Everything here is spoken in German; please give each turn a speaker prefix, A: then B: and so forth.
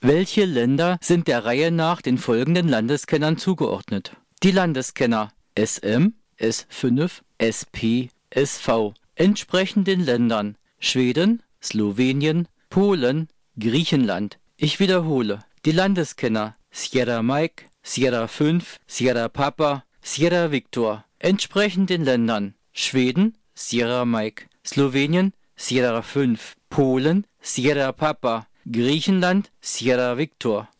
A: Welche Länder sind der Reihe nach den folgenden Landeskennern zugeordnet? Die Landeskenner SM, S5, SP, SV entsprechen den Ländern Schweden, Slowenien, Polen, Griechenland. Ich wiederhole. Die Landeskenner Sierra Mike, Sierra 5, Sierra Papa, Sierra Victor entsprechen den Ländern Schweden, Sierra Mike, Slowenien, Sierra 5, Polen, Sierra Papa, Griechenland, Sierra Victor.